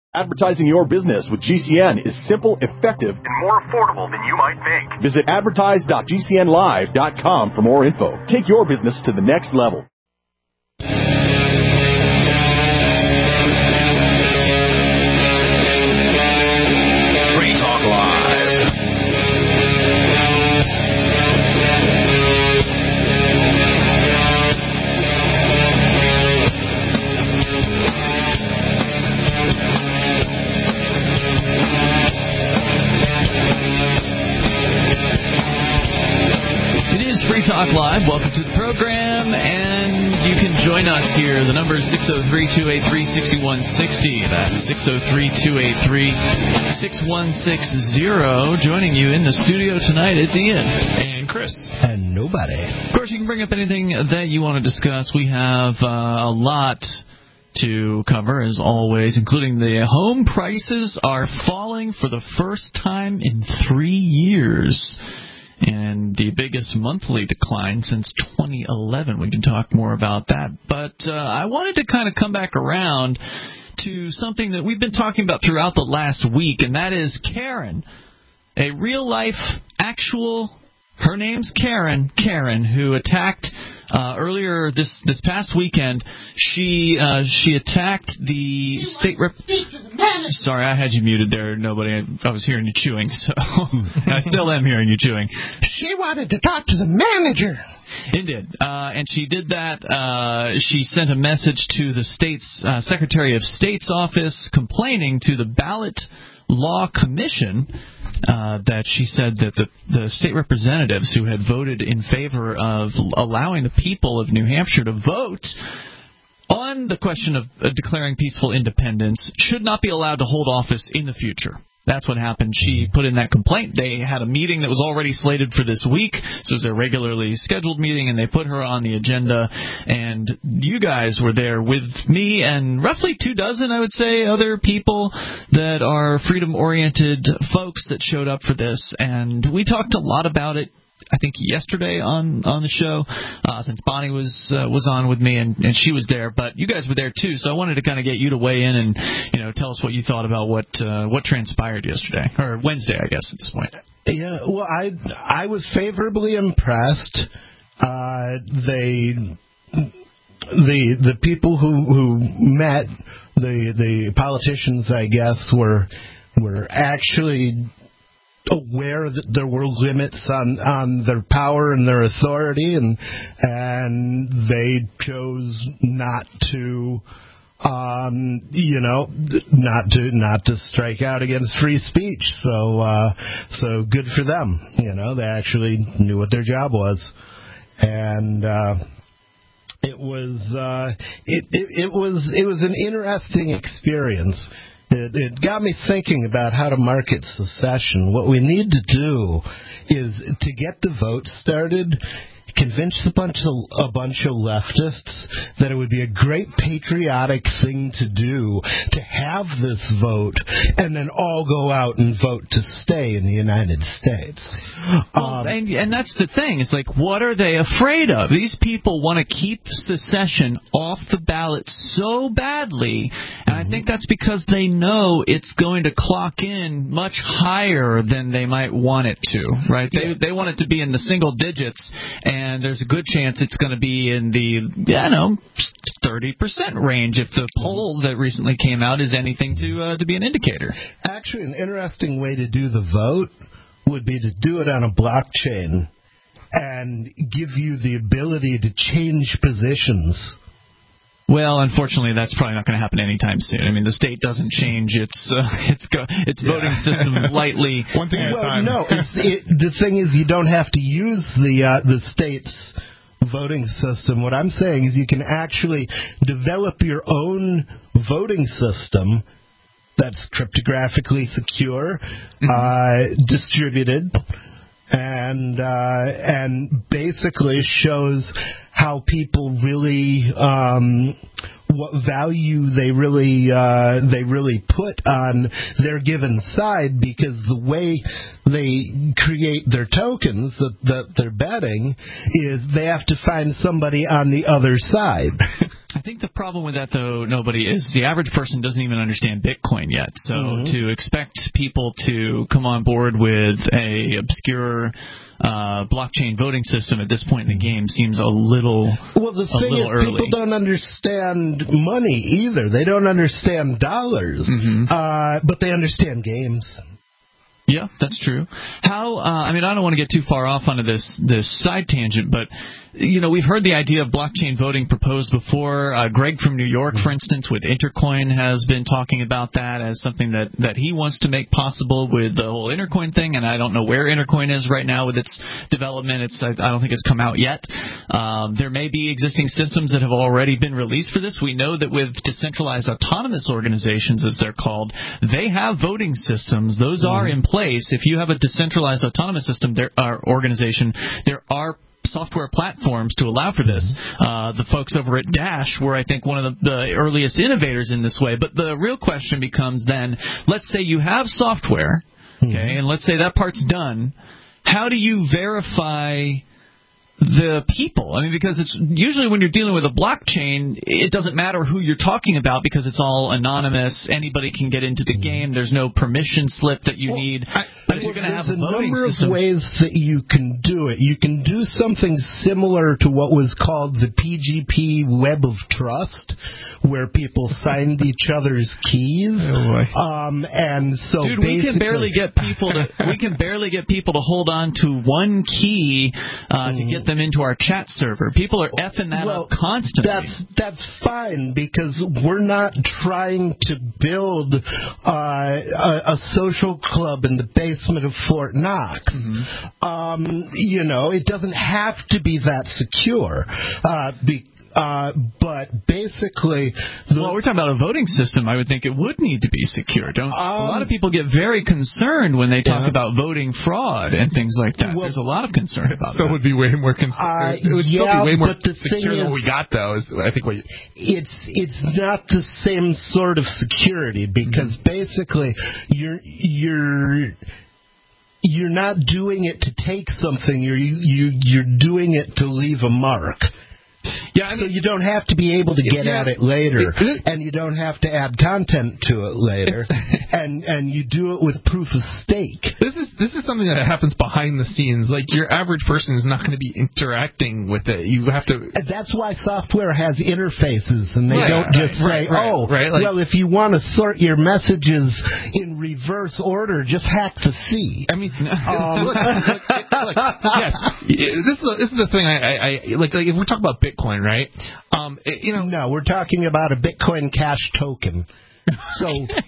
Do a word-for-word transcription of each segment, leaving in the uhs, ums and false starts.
Advertising your business with G C N is simple, effective, and more affordable than you might think. Visit advertise dot g c n live dot com for more info. Take your business to the next level. Free Talk Live. Free Talk Live. Welcome to the program, and you can join us here. The number is six oh three, two eight three, six one six oh. That's six oh three, two eight three, six one six oh. Joining you in the studio tonight, it's Ian. And Chris. And nobody. Of course, you can bring up anything that you want to discuss. We have uh, a lot to cover, as always, including the home prices are falling for the first time in three years. And the biggest monthly decline since twenty eleven. We can talk more about that. But uh, I wanted to kind of come back around to something that we've been talking about throughout the last week, and that is Karen, a real-life, actual, her name's Karen, Karen, who attacked uh, earlier this this past weekend. She uh, she attacked the state rep. Sorry, I had you muted there. Nobody, I was hearing you chewing, so I still am hearing you chewing. She wanted to talk to the manager. Indeed, uh, and she did that. Uh, she sent a message to the state's uh, Secretary of State's office complaining to the Ballot Law Commission uh, that she said that the, the state representatives who had voted in favor of allowing the people of New Hampshire to vote on the question of uh, declaring peaceful independence should not be allowed to hold office in the future. That's what happened. She put in that complaint. They had a meeting that was already slated for this week, so it was a regularly scheduled meeting, and they put her on the agenda. And you guys were there with me and roughly two dozen, I would say, other people that are freedom-oriented folks that showed up for this. And we talked a lot about it, I think, yesterday on, on the show, uh, since Bonnie was uh, was on with me, and, and she was there. But you guys were there, too, so I wanted to kind of get you to weigh in and, you know, tell us what you thought about what uh, what transpired yesterday, or Wednesday, I guess, at this point. Yeah, well, I, I was favorably impressed. Uh, they, the the people who, who met, the the politicians, I guess, were were actually aware that there were limits on, on their power and their authority, and and they chose not to, um, you know, not to not to strike out against free speech. So uh, so good for them. You know, they actually knew what their job was, and uh, it was uh, it, it it was it was an interesting experience. It, it got me thinking about how to market secession. What we need to do is to get the vote started, convince a bunch of a bunch of leftists that it would be a great patriotic thing to do to have this vote, and then all go out and vote to stay in the United States. Well, um, and, and that's the thing. It's like, what are they afraid of? These people want to keep secession off the ballot so badly, and mm-hmm. I think that's because they know it's going to clock in much higher than they might want it to, right? They, they want it to be in the single digits, and And there's a good chance it's going to be in the, I don't know, thirty percent range if the poll that recently came out is anything to uh, to be an indicator. Actually, an interesting way to do the vote would be to do it on a blockchain and give you the ability to change positions. Well, unfortunately, that's probably not going to happen anytime soon. I mean, the state doesn't change its uh, its go, its yeah. voting system lightly. One thing at well, a time. no, it's, it, the thing is, you don't have to use the uh, the state's voting system. What I'm saying is, you can actually develop your own voting system that's cryptographically secure, mm-hmm. uh, distributed, and uh, and basically shows how people really um, what value they really uh, they really put on their given side, because the way they create their tokens that, that they're betting is they have to find somebody on the other side. I think the problem with that, though, nobody, is the average person doesn't even understand Bitcoin yet. So mm-hmm. to expect people to come on board with a obscure uh, blockchain voting system at this point in the game seems a little well. The thing is, early. People don't understand money either. They don't understand dollars, mm-hmm. uh, but they understand games. Yeah, that's true. How? Uh, I mean, I don't want to get too far off onto this this side tangent, but you know, we've heard the idea of blockchain voting proposed before. Uh, Greg from New York, for instance, with Intercoin, has been talking about that as something that, that he wants to make possible with the whole Intercoin thing. And I don't know where Intercoin is right now with its development. It's I, I don't think it's come out yet. Um, there may be existing systems that have already been released for this. We know that with decentralized autonomous organizations, as they're called, they have voting systems. Those are in place. If you have a decentralized autonomous system, there are organization, there are software platforms to allow for this. Uh, the folks over at Dash were, I think, one of the, the earliest innovators in this way. But the real question becomes then, let's say you have software, okay, and let's say that part's done. How do you verify the people? I mean, because it's usually when you're dealing with a blockchain, it doesn't matter who you're talking about because it's all anonymous. Anybody can get into the game. There's no permission slip that you well, need. I, but if you're going to have a voting number system, of ways that you can do it. You can do something similar to what was called the P G P Web of Trust, where people signed each other's keys. Oh um, and so, dude, we can barely get people to we can barely get people to hold on to one key uh, to get them into our chat server. People are effing that well, up constantly. That's that's fine because we're not trying to build uh, a, a social club in the basement of Fort Knox. Mm-hmm. Um, you know, it doesn't have to be that secure. Uh, be, Uh, but basically, the well, we're talking about a voting system. I would think it would need to be secure. Don't um, a lot of people get very concerned when they talk yeah. about voting fraud and things like that. Well, there's a lot of concern about so that. So it would be way more concerned. Uh, it would yeah, still be way more but the secure thing than is, what we got, though. Is I think what you, it's it's not the same sort of security because mm-hmm. basically you're you're. You're not doing it to take something. You're you you're doing it to leave a mark. Yeah, I mean, so you don't have to be able to get yeah, at it later, it, it, and you don't have to add content to it later, and and you do it with proof of stake. This is this is something that happens behind the scenes. Like your average person is not going to be interacting with it. You have to. That's why software has interfaces, and they right, don't just right, say, right, "Oh, right, like, well, if you want to sort your messages in reverse order, just hack the C." I mean, um, look, look, look, yes, this is the, this is the thing. I, I, I like, like if we're talking about Bitcoin, right? Um, it, you know, no, we're talking about a Bitcoin Cash token. So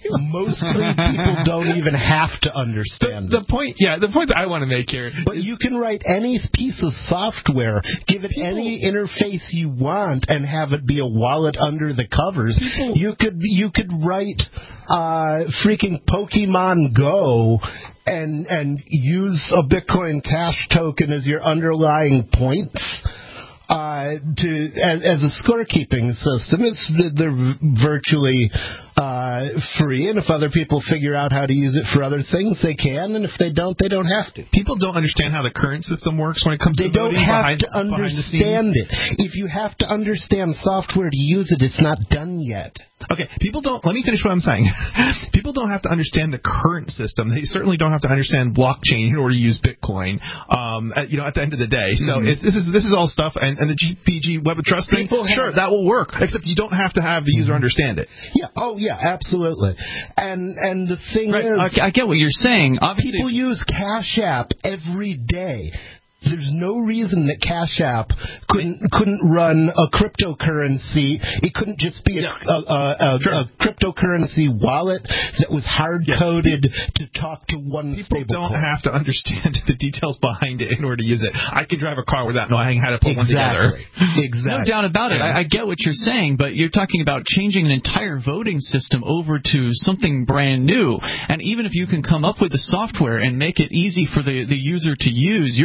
mostly people don't even have to understand the, the point. Yeah, the point that I want to make here. But is, you can write any piece of software, give it people, any interface you want, and have it be a wallet under the covers. People, you could you could write uh, freaking Pokemon Go. And and use a Bitcoin Cash token as your underlying points uh, to as, as a scorekeeping system. It's they're virtually uh, free, and if other people figure out how to use it for other things, they can, and if they don't, they don't have to. People don't understand how the current system works when it comes they to voting. They don't have behind, to understand it. If you have to understand software to use it, it's not done yet. Okay, people don't, let me finish what I'm saying. People don't have to understand the current system. They certainly don't have to understand blockchain in order to use Bitcoin, um, at, you know, at the end of the day. So mm-hmm. it's, this is this is all stuff, and, and the G P G Web of Trust thing, have, sure, that will work, except you don't have to have the user mm-hmm. understand it. Yeah, oh yeah, absolutely. And and the thing right. is... Okay, I get what you're saying. Obviously, people use Cash App every day. There's no reason that Cash App couldn't couldn't run a cryptocurrency. It couldn't just be a, yeah. a, a, a, sure. a cryptocurrency wallet that was hard coded yeah. to talk to one People stable don't coin. have to understand the details behind it in order to use it. I could drive a car without knowing how to put exactly. one together. Exactly. No doubt about it. Yeah. I, I get what you're saying, but you're talking about changing an entire voting system over to something brand new. And even if you can come up with the software and make it easy for the, the user to use, you're going to have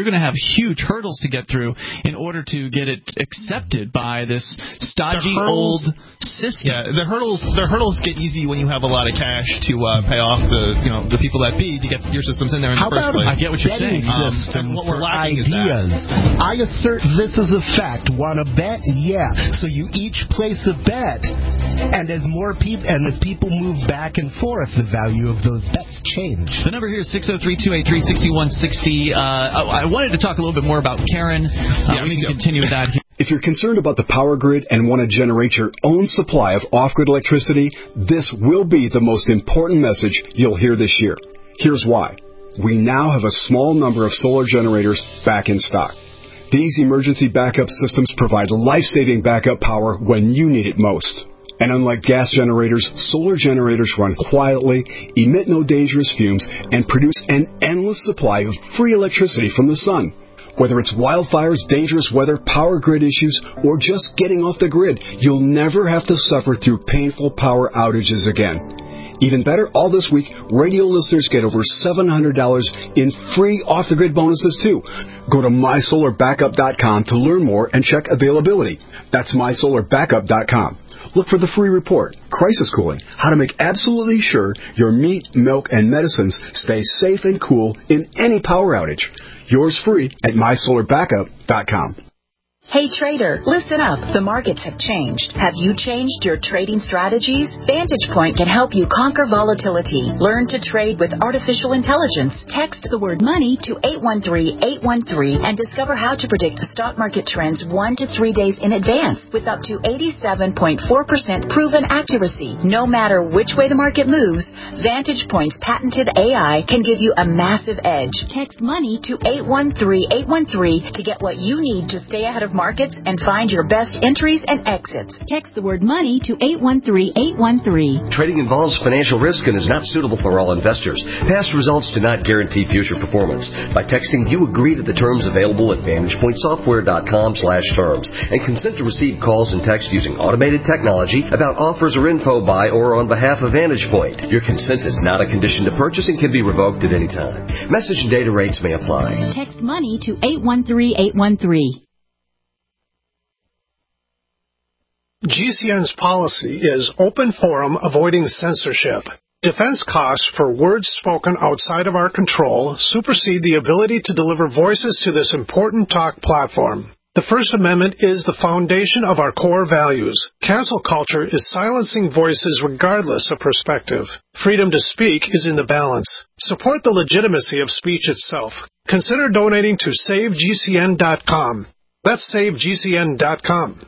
huge hurdles to get through in order to get it accepted by this stodgy hurdles, old system. Yeah, the hurdles the hurdles get easy when you have a lot of cash to uh, pay off the you know the people that be to get your systems in there in How the first about place. I get what you're saying. Um, Um, what we're for lacking ideas. is that. I assert this is a fact. Want to bet? Yeah. So you each place a bet, and as more people and as people move back and forth, the value of those bets change. The number here is six oh three, two eight three, six one six zero. Uh, I wanted to talk a little bit more about Karen. Uh, yeah, we can continue with that here. If you're concerned about the power grid and want to generate your own supply of off-grid electricity, this will be the most important message you'll hear this year. Here's why. We now have a small number of solar generators back in stock. These emergency backup systems provide life-saving backup power when you need it most. And unlike gas generators, solar generators run quietly, emit no dangerous fumes, and produce an endless supply of free electricity from the sun. Whether it's wildfires, dangerous weather, power grid issues, or just getting off the grid, you'll never have to suffer through painful power outages again. Even better, all this week, radio listeners get over seven hundred dollars in free off-the-grid bonuses, too. Go to my solar backup dot com to learn more and check availability. That's my solar backup dot com. Look for the free report, Crisis Cooling, how to make absolutely sure your meat, milk, and medicines stay safe and cool in any power outage. Yours free at my solar backup dot com. Hey trader, listen up. The markets have changed. Have you changed your trading strategies? Vantage Point can help you conquer volatility. Learn to trade with artificial intelligence. Text the word money to eight one three, eight one three and discover how to predict the stock market trends one to three days in advance with up to eighty-seven point four percent proven accuracy. No matter which way the market moves, Vantage Point's patented A I can give you a massive edge. Text money to eight one three, eight one three to get what you need to stay ahead of markets and find your best entries and exits. Text the word money to eight one three, eight one three. Trading involves financial risk and is not suitable for all investors. Past results do not guarantee future performance. By texting, you agree to the terms available at vantage point software dot com slash terms and consent to receive calls and text using automated technology about offers or info by or on behalf of Vantage Point. Your consent is not a condition to purchase and can be revoked at any time. Message and data rates may apply. Text money to eight one three, eight one three. G C N's policy is open forum, avoiding censorship. Defense costs for words spoken outside of our control supersede the ability to deliver voices to this important talk platform. The First Amendment is the foundation of our core values. Cancel culture is silencing voices regardless of perspective. Freedom to speak is in the balance. Support the legitimacy of speech itself. Consider donating to save G C N dot com. That's save G C N dot com.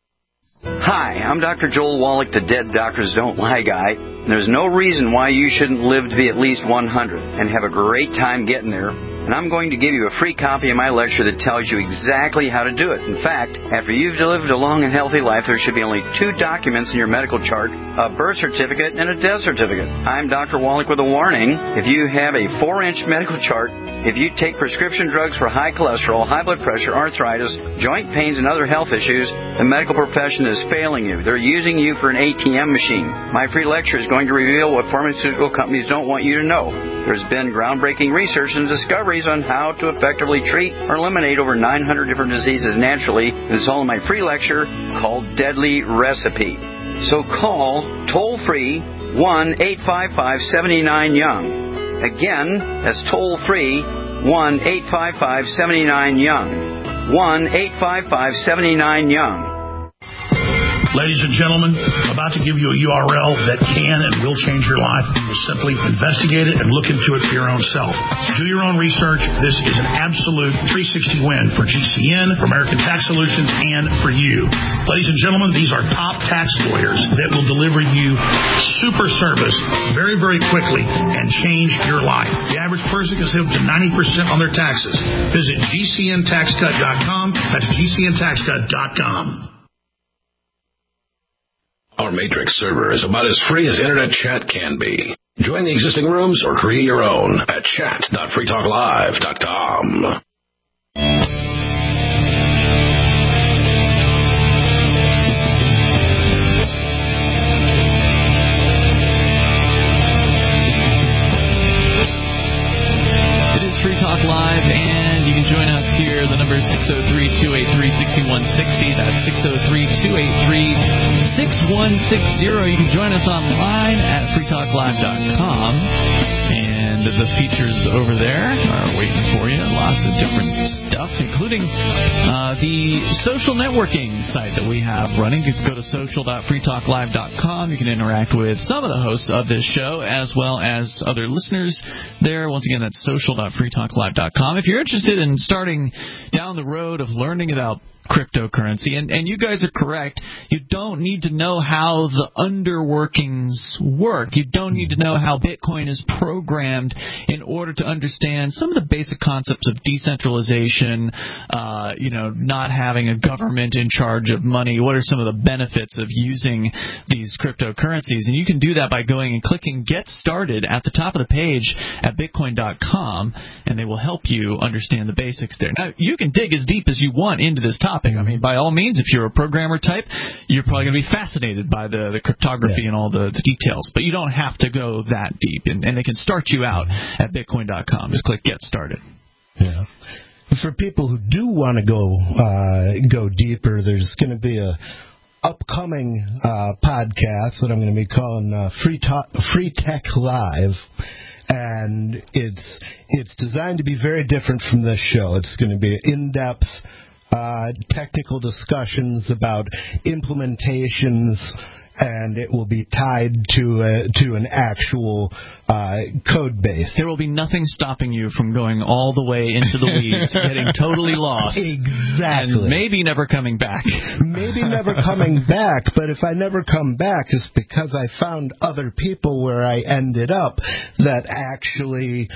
Hi, I'm Doctor Joel Wallach, the Dead Doctors Don't Lie guy. There's no reason why you shouldn't live to be at least one hundred and have a great time getting there. And I'm going to give you a free copy of my lecture that tells you exactly how to do it. In fact, after you've lived a long and healthy life, there should be only two documents in your medical chart, a birth certificate and a death certificate. I'm Doctor Wallach with a warning. If you have a four-inch medical chart, if you take prescription drugs for high cholesterol, high blood pressure, arthritis, joint pains, and other health issues, the medical profession is failing you. They're using you for an A T M machine. My free lecture is going to reveal what pharmaceutical companies don't want you to know. There's been groundbreaking research and discoveries on how to effectively treat or eliminate over nine hundred different diseases naturally. It's all in my free lecture called Deadly Recipe. So call toll-free one eight five five, seven nine young. Again, that's toll-free one eight five five, seven nine young. one eight five five, seven nine young. Ladies and gentlemen, I'm about to give you a U R L that can and will change your life. You will simply investigate it and look into it for your own self. Do your own research. This is an absolute three sixty win for G C N, for American Tax Solutions, and for you. Ladies and gentlemen, these are top tax lawyers that will deliver you super service very, very quickly and change your life. The average person can save up to ninety percent on their taxes. Visit G C N tax cut dot com. That's G C N tax cut dot com. Our Matrix server is about as free as internet chat can be. Join the existing rooms or create your own at chat dot free talk live dot com. It is Free Talk Live, and you can join us here oh three, two eight three, six one six oh. That's six oh three, two eight three, six one six oh. You can join us online at free talk live dot com. And the features over there are waiting for you. Lots of different stuff, including uh, the social networking site that we have running. You can go to social dot free talk live dot com. You can interact with some of the hosts of this show as well as other listeners there. Once again, that's social dot free talk live dot com. If you're interested in starting down the road of learning about cryptocurrency, and, and you guys are correct, you don't need to know how the underworkings work. You don't need to know how Bitcoin is programmed in order to understand some of the basic concepts of decentralization, uh, you know, not having a government in charge of money. What are some of the benefits of using these cryptocurrencies? And you can do that by going and clicking Get Started at the top of the page at bitcoin dot com, and they will help you understand the basics there. Now, you can dig as deep as you want into this topic. I mean, by all means, if you're a programmer type, you're probably going to be fascinated by the, the cryptography yeah. and all the, the details. But you don't have to go that deep, and, and they can start you out at bitcoin dot com. Just click Get Started. Yeah. For people who do want to go uh, go deeper, there's going to be a upcoming uh, podcast that I'm going to be calling uh, Free Talk, Free Tech Live. And it's it's designed to be very different from this show. It's going to be in-depth Uh, technical discussions about implementations, and it will be tied to a, to an actual uh, code base. There will be nothing stopping you from going all the way into the weeds, getting totally lost. Exactly. And maybe never coming back. Maybe never coming back, but if I never come back, it's because I found other people where I ended up that actually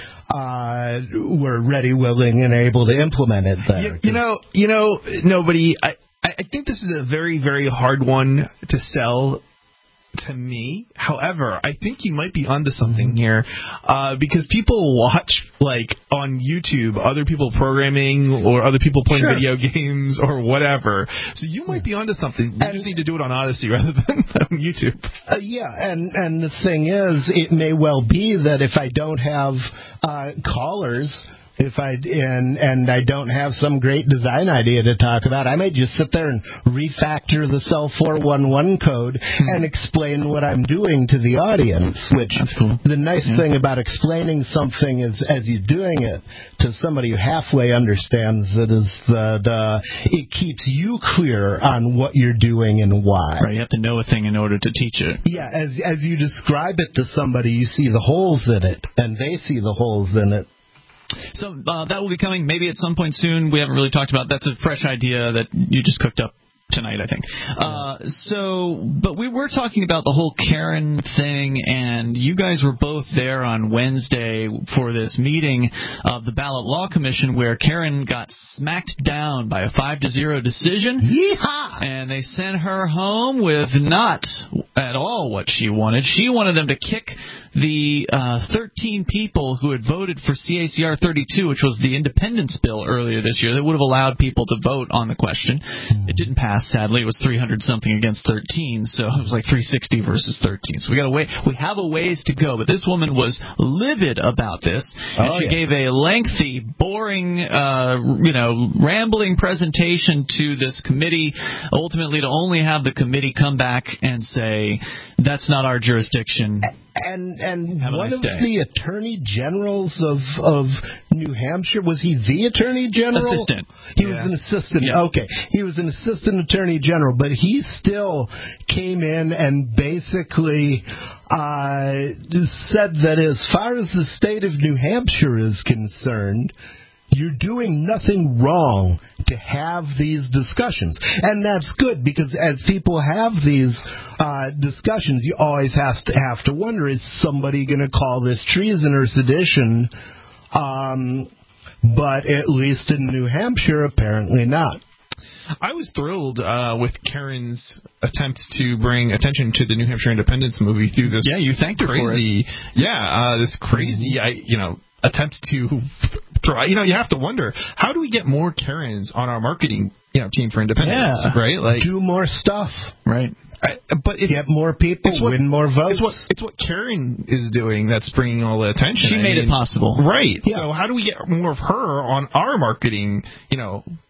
uh, were ready, willing, and able to implement it there. You, you know, you know, nobody. I, I think this is a very, very hard one to sell to me. However, I think you might be onto something here, uh, because people watch, like, on YouTube, other people programming or other people playing sure. video games or whatever. So you might be onto something. We and, just need to do it on Odyssey rather than on YouTube. Uh, yeah, and, and the thing is, it may well be that if I don't have uh, callers, If I and and I don't have some great design idea to talk about, I may just sit there and refactor the Cell four one one code and explain what I'm doing to the audience. Which That's cool. The nice yeah. thing about explaining something is, as you're doing it to somebody who halfway understands it, is that uh, it keeps you clear on what you're doing and why. Right, you have to know a thing in order to teach it. Yeah, as as you describe it to somebody, you see the holes in it, and they see the holes in it. So uh, that will be coming maybe at some point soon. We haven't really talked about. That's a fresh idea that you just cooked up tonight, I think. Uh, so, but we were talking about the whole Karen thing, and you guys were both there on Wednesday for this meeting of the Ballot Law Commission, where Karen got smacked down by a five to zero decision. Yeehaw! And they sent her home with not at all what she wanted. She wanted them to kick the uh, thirteen people who had voted for C A C R thirty-two, which was the independence bill earlier this year, that would have allowed people to vote on the question. It didn't pass, sadly. It was three hundred something against thirteen, so it was like three sixty versus thirteen. So we got a way, we have a ways to go. But this woman was livid about this, and oh, she yeah. gave a lengthy, boring, uh, you know, rambling presentation to this committee, ultimately to only have the committee come back and say, that's not our jurisdiction. And and Have a one nice of day. the attorney generals of of New Hampshire, was he the attorney general? Assistant. He Yeah. was an assistant. Yeah. Okay, he was an assistant attorney general, but he still came in and basically uh, said that as far as the state of New Hampshire is concerned, you're doing nothing wrong to have these discussions. And that's good, because as people have these uh, discussions, you always have to, have to wonder, is somebody going to call this treason or sedition? Um, but at least in New Hampshire, apparently not. I was thrilled uh, with Karen's attempt to bring attention to the New Hampshire Independence movie through this. Yeah, you thanked her crazy, for it. Yeah, uh, this crazy, I, you know, attempt to throw. You know, you have to wonder, how do we get more Karens on our marketing, you know, team for independence? Yeah. Right, like do more stuff. Right. I, but if, get more people, what, win more votes. It's what, it's what Karen is doing that's bringing all the attention. She I made mean, it possible. Right. Yeah. So how do we get more of her on our marketing, you know,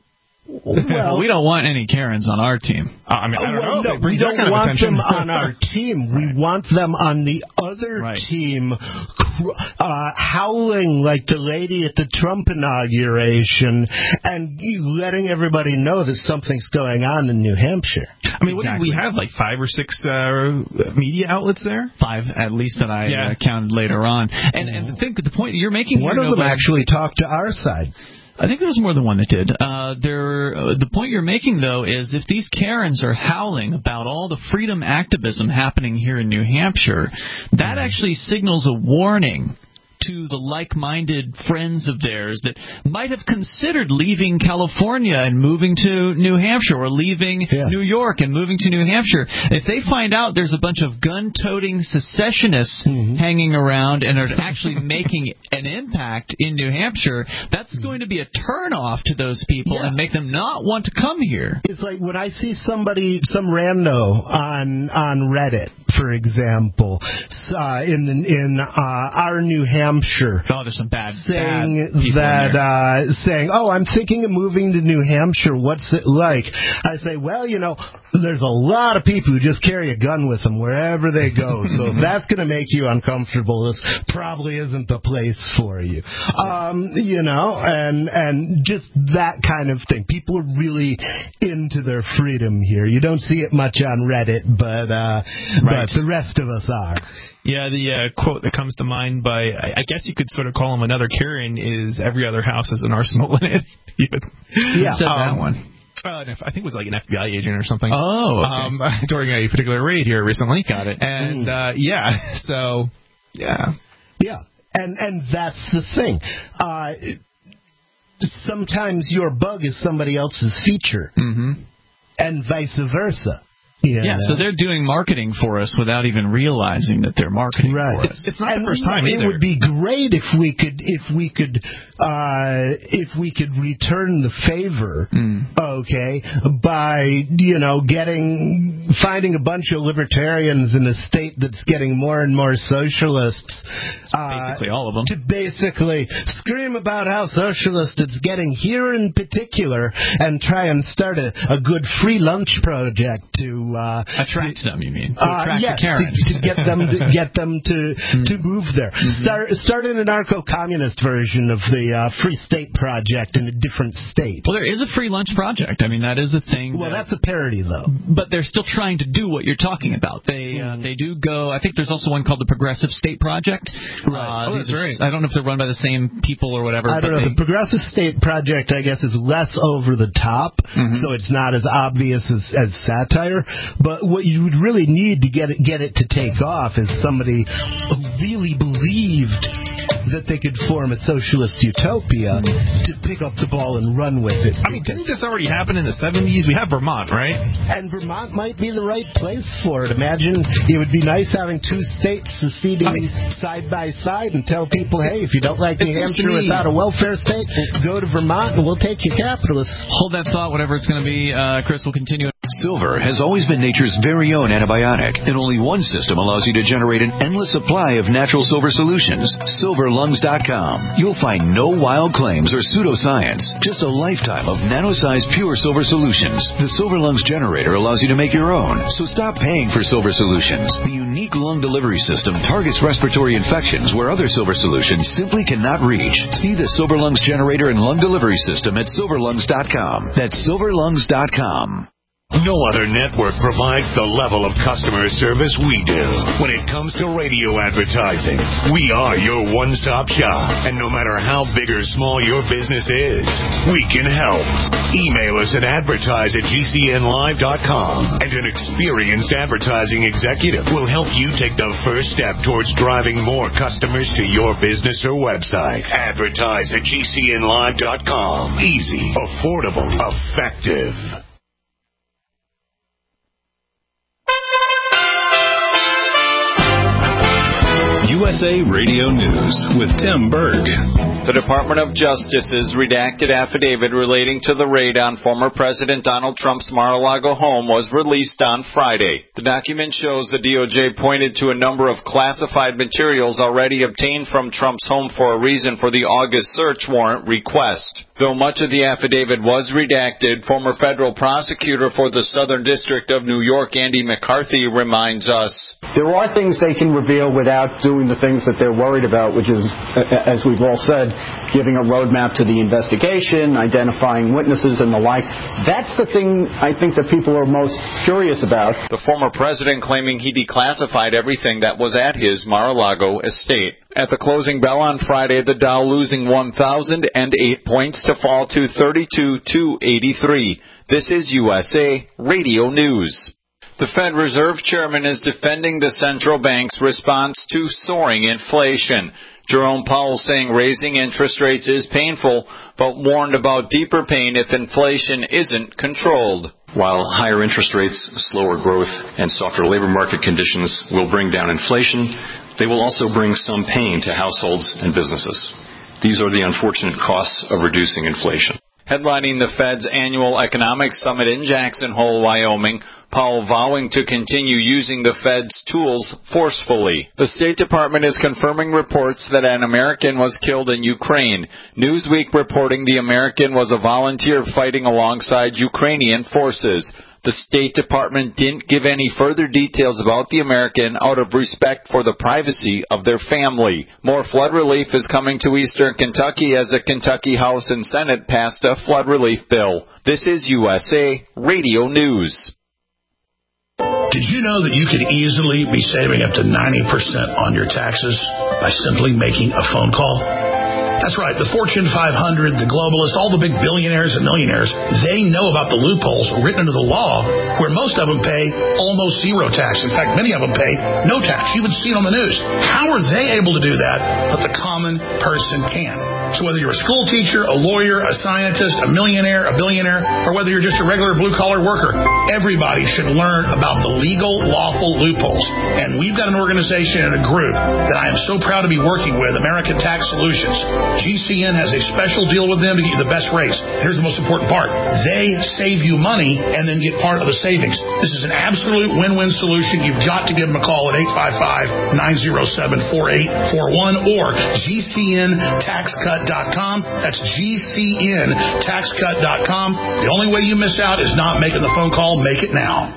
Well, we don't want any Karens on our team. Uh, I mean, I don't well, know. No, we don't kind of want attention. them on our team. We want them on the other right. team, uh, howling like the lady at the Trump inauguration and letting everybody know that something's going on in New Hampshire. I mean, exactly. What did we have, like five or six uh, media outlets there? Five, at least, that I yeah. uh, counted later on. And, and the, thing, the point you're making One here, of them Nova, actually talked to our side. I think there was more than one that did. Uh, there, uh, the point you're making, though, is if these Karens are howling about all the freedom activism happening here in New Hampshire, that actually signals a warning to the like-minded friends of theirs that might have considered leaving California and moving to New Hampshire, or leaving yeah. New York and moving to New Hampshire. If they find out there's a bunch of gun-toting secessionists mm-hmm. hanging around and are actually making an impact in New Hampshire, that's going to be a turn-off to those people yeah. and make them not want to come here. It's like when I see somebody, some rando on on Reddit, for example, uh, in in uh, our New Hampshire. Hampshire. Oh, there's some bad, saying bad that, uh, saying, oh, I'm thinking of moving to New Hampshire. What's it like? I say, well, you know, there's a lot of people who just carry a gun with them wherever they go. So if that's going to make you uncomfortable, this probably isn't the place for you. Um, you know, and and just that kind of thing. People are really into their freedom here. You don't see it much on Reddit, but uh, right. but the rest of us are. Yeah, the uh, quote that comes to mind by, I, I guess you could sort of call him another Karen, is every other house has an arsenal in it. yeah, said um, that one. Uh, I think it was like an F B I agent or something. Oh, okay. um, during a particular raid here recently. Got it. And uh, yeah, so yeah, yeah, and and that's the thing. Uh, sometimes your bug is somebody else's feature, mm-hmm. and vice versa. Yeah, yeah, so they're doing marketing for us without even realizing that they're marketing right. for us. It's, it's not and the first time it either. It would be great if we could, if we could, uh, if we could return the favor, mm. okay, by you know getting finding a bunch of libertarians in a state that's getting more and more socialists. Uh, basically all of them. To basically scream about how socialist it's getting here in particular, and try and start a, a good free lunch project to. Uh, attract to, them, you mean? To uh, attract yes, the Karens. to, to get them to get them to to move there. Mm-hmm. Start start an anarcho-communist version of the uh, Free State Project in a different state. Well, there is a free lunch project. I mean, that is a thing. Well, that, that's a parody, though. But they're still trying to do what you're talking about. They mm. uh, they do go. I think there's also one called the Progressive State Project. Right. Uh, oh, that's are, right. I don't know if they're run by the same people or whatever. I don't know. They, the Progressive State Project, I guess, is less over the top, mm-hmm. so it's not as obvious as, as satire. But what you would really need to get it, get it to take off is somebody who really believed that they could form a socialist utopia to pick up the ball and run with it. I mean, didn't this already happen in the seventies? We have Vermont, right? And Vermont might be the right place for it. Imagine it would be nice having two states seceding I mean, side by side and tell people, hey, if you don't like New Hampshire without a welfare state, go to Vermont and we'll take your capitalists. Hold that thought, whatever it's going to be. Uh, Chris will continue. Silver has always been nature's very own antibiotic, and only one system allows you to generate an endless supply of natural silver solutions. silver lungs dot com. You'll find no wild claims or pseudoscience, just a lifetime of nano-sized pure silver solutions. The Silver Lungs generator allows you to make your own, so stop paying for silver solutions. The unique lung delivery system targets respiratory infections where other silver solutions simply cannot reach. See the Silver Lungs generator and lung delivery system at silver lungs dot com. That's silver lungs dot com. No other network provides the level of customer service we do. When it comes to radio advertising, we are your one-stop shop. And no matter how big or small your business is, we can help. Email us at advertise at g c n live dot com, and an experienced advertising executive will help you take the first step towards driving more customers to your business or website. Advertise at g c n live dot com. Easy, affordable, effective. U S A Radio News with Tim Berg. The Department of Justice's redacted affidavit relating to the raid on former President Donald Trump's Mar-a-Lago home was released on Friday. The document shows the D O J pointed to a number of classified materials already obtained from Trump's home for a reason for the August search warrant request. Though much of the affidavit was redacted, former federal prosecutor for the Southern District of New York, Andy McCarthy, reminds us, there are things they can reveal without doing the things that they're worried about, which is, as we've all said, giving a roadmap to the investigation, identifying witnesses and the like. That's the thing I think that people are most curious about. The former president claiming he declassified everything that was at his Mar-a-Lago estate. At the closing bell on Friday, the Dow losing one thousand eight points to fall to thirty-two thousand two hundred eighty-three. This is U S A Radio News. The Fed Reserve Chairman is defending the central bank's response to soaring inflation. Jerome Powell saying raising interest rates is painful, but warned about deeper pain if inflation isn't controlled. While higher interest rates, slower growth, and softer labor market conditions will bring down inflation, they will also bring some pain to households and businesses. These are the unfortunate costs of reducing inflation. Headlining the Fed's annual economic summit in Jackson Hole, Wyoming, Powell vowing to continue using the Fed's tools forcefully. The State Department is confirming reports that an American was killed in Ukraine. Newsweek reporting the American was a volunteer fighting alongside Ukrainian forces. The State Department didn't give any further details about the American out of respect for the privacy of their family. More flood relief is coming to eastern Kentucky as the Kentucky House and Senate passed a flood relief bill. This is U S A Radio News. Did you know that you could easily be saving up to ninety percent on your taxes by simply making a phone call? That's right, the Fortune five hundred, the globalists, all the big billionaires and millionaires, they know about the loopholes written into the law where most of them pay almost zero tax. In fact, many of them pay no tax. You would see it on the news. How are they able to do that, but the common person can? So whether you're a school teacher, a lawyer, a scientist, a millionaire, a billionaire, or whether you're just a regular blue-collar worker, everybody should learn about the legal, lawful loopholes. And we've got an organization and a group that I am so proud to be working with, American Tax Solutions. G C N has a special deal with them to get you the best rates. Here's the most important part. They save you money and then get part of the savings. This is an absolute win-win solution. You've got to give them a call at eight five five, nine oh seven, four eight four one or G C N tax cut dot com. That's G C N tax cut dot com. The only way you miss out is not making the phone call. Make it now.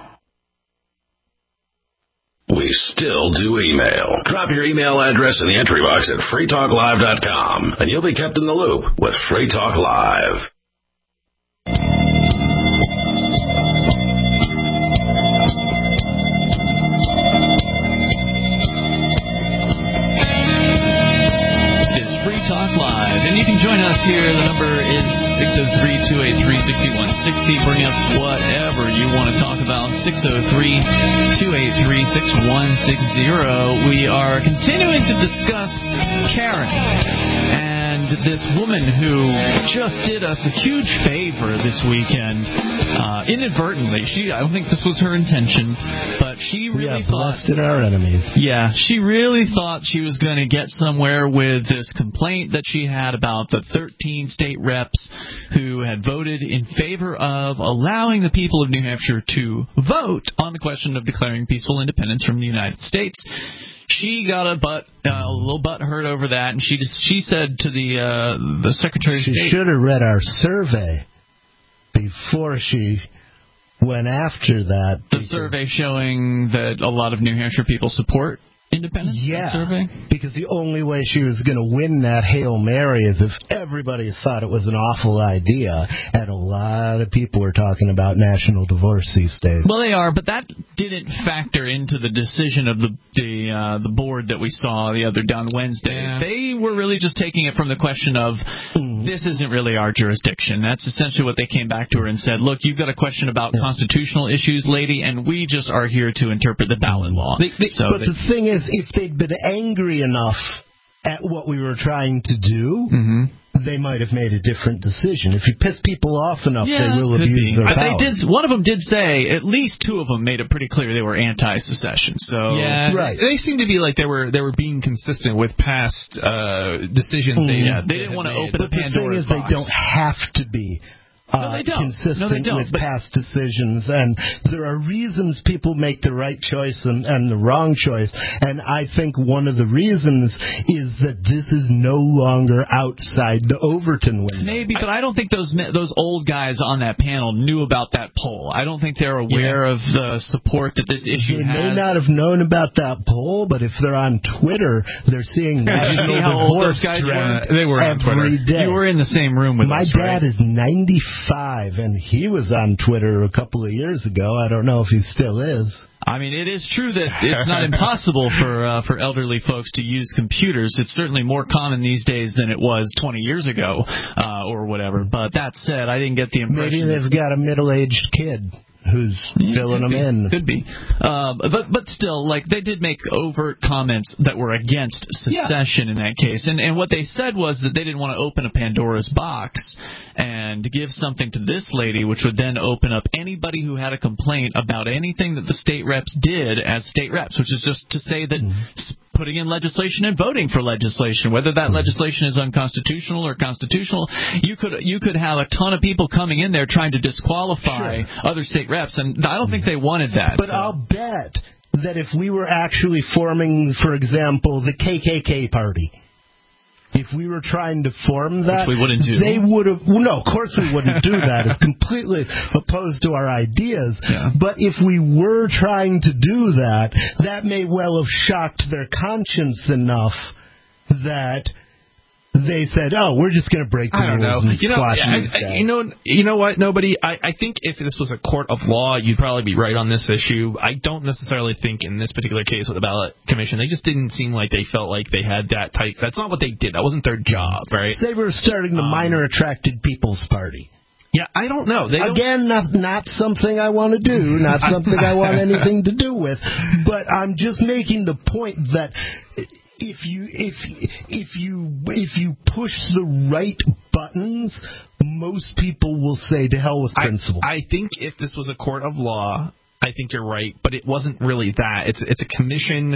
We still do email. Drop your email address in the entry box at free talk live dot com, and you'll be kept in the loop with Free Talk Live. It's Free Talk Live, and you can join us here. The number is six oh three, two eight three, six one six oh. Bring up whatever you want to talk about. six oh three, two eight three, six one six oh. We are continuing to discuss Karen and this woman who just did us a huge favor this weekend, uh, inadvertently. She, I don't think this was her intention, but she really yeah, thought... blessed our enemies. Yeah, she really thought she was going to get somewhere with this complaint that she had about the thirteen state reps who had voted in favor of allowing the people of New Hampshire to vote on the question of declaring peaceful independence from the United States. She got a butt, uh, a little butt hurt over that, and she just she said to the uh, the Secretary of State, she should have read our survey before she went after that. The survey showing that a lot of New Hampshire people support independence? Yeah, survey? Because the only way she was going to win that Hail Mary is if everybody thought it was an awful idea, and a lot of people are talking about national divorce these days. Well, they are, but that didn't factor into the decision of the the, uh, the board that we saw the other day on Wednesday. Yeah. They were really just taking it from the question of, mm. this isn't really our jurisdiction. That's essentially what they came back to her and said, look, you've got a question about yeah. constitutional issues, lady, and we just are here to interpret the ballot law. They, they, so but they, the thing is, if they'd been angry enough at what we were trying to do, mm-hmm. they might have made a different decision. If you piss people off enough, yeah, they will abuse be. their uh, power. They did. One of them did say, at least two of them made it pretty clear they were anti-secession. So yeah, right. They seemed to be like they were they were being consistent with past uh, decisions. Mm. They, yeah, they, they didn't want to made. open but a Pandora's the thing is, box. they don't have to be. Uh, no, they don't. consistent no, they don't. with But past decisions, and there are reasons people make the right choice and, and the wrong choice, and I think one of the reasons is that this is no longer outside the Overton window. Maybe, but I don't think those those old guys on that panel knew about that poll. I don't think they're aware yeah. of the support that this issue they has. They may not have known about that poll, but if they're on Twitter, they're seeing national see how old divorce those guys trend were? They were on every Twitter. day. You were in the same room with My us, dad right? is ninety-five, and he was on Twitter a couple of years ago. I don't know if he still is. I mean, it is true that it's not impossible for uh, for elderly folks to use computers. It's certainly more common these days than it was twenty years ago uh, or whatever. But that said, I didn't get the impression. Maybe they've got a middle-aged kid who's yeah, filling them be. in. Could be. Uh, but but still, like, they did make overt comments that were against secession yeah. in that case. And, and what they said was that they didn't want to open a Pandora's box and give something to this lady, which would then open up anybody who had a complaint about anything that the state reps did as state reps, which is just to say that mm-hmm. putting in legislation and voting for legislation, whether that mm-hmm. legislation is unconstitutional or constitutional, you could you could have a ton of people coming in there trying to disqualify sure. other state reps, and I don't think they wanted that. But so. I'll bet that if we were actually forming, for example, the K K K party, if we were trying to form that, Which we wouldn't do. they would have. Well, no, of course we wouldn't do that. It's completely opposed to our ideas. Yeah. But if we were trying to do that, that may well have shocked their conscience enough that they said, "Oh, we're just going to break the I don't rules know. and You know, squash I, these I, guys." you know, you know what? Nobody. I, I think if this was a court of law, you'd probably be right on this issue. I don't necessarily think in this particular case with the ballot commission, they just didn't seem like they felt like they had that type. That's not what they did. That wasn't their job, right? They were starting the um, minor attracted people's party. Yeah, I don't know. They Again, not not something I want to do, not something I want anything to do with. But I'm just making the point that if you if if you if you push the right buttons, most people will say to hell with principle. I, I think if this was a court of law, I think you're right, but it wasn't really that. It's it's a commission